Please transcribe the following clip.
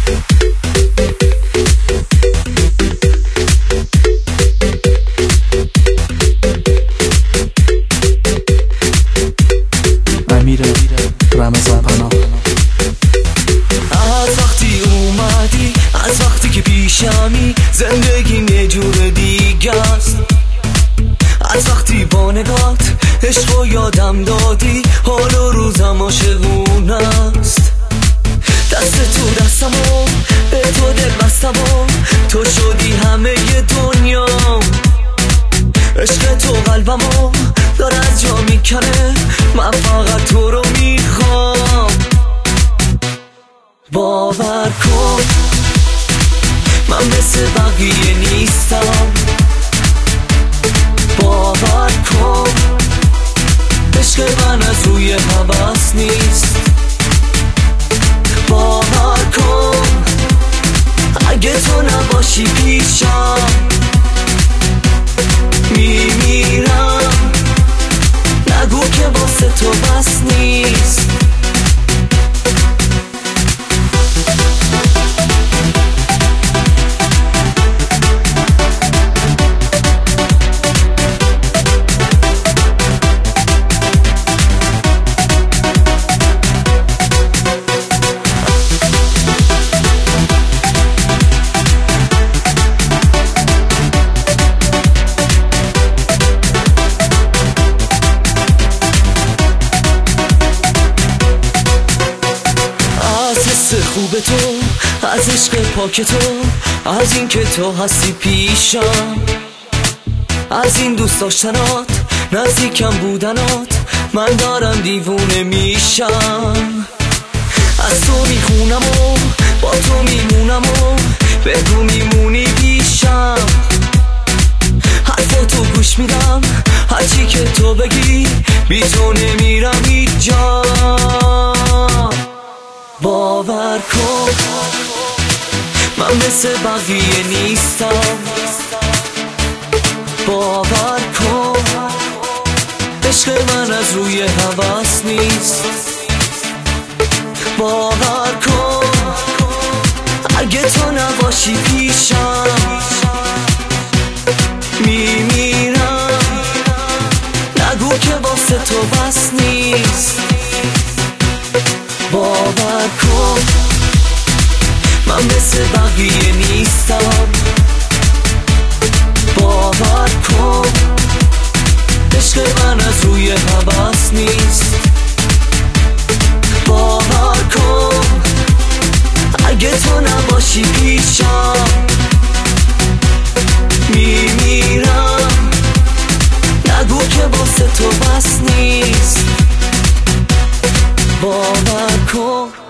امیر رمضان پناه. از وقتی اومدی، از وقتی که پیشمی، زندگی یه جور دیگه است. از وقتی با نگات عشق و یادم دادی، حال و روزم عاشقونه است. دست تو دستمو به تو دل بستمو، تو شدی همه دنیا. عشق تو قلبمو داره از جا میکنه، من فقط تو رو میخوام. باور کن من مثل بقیه نیستم، باور کن عشق من از روی هوس نیست. باور کن اگه تو نباشی پیشم میمیرم. نگو که واسه تو بس نیست. خوب تو، از عشق پاک تو، از این که تو هستی پیشم، از این دوست داشتنات، نزدیکم بودنات، من دارم دیوونه میشم. از تو میخونم و با تو میمونم و بگو میمونی پیشم. حرفا تو گوش میدم، هرچی که تو بگی، بی تو نمیرم هیچ جا. باور کن من مثل بقیه نیستم، باور کن عشق من از روی هوس نیست. باور کن اگه تو نباشی پیشم میمیرم. نگو که واسه تو بس نیست. باور کن من مثل بقیه نیستم، باور کن عشق من از روی هوس نیست. باور کن اگه تو نباشی پیشم میمیرم. نگو که واسه تو بس نیست. باور کن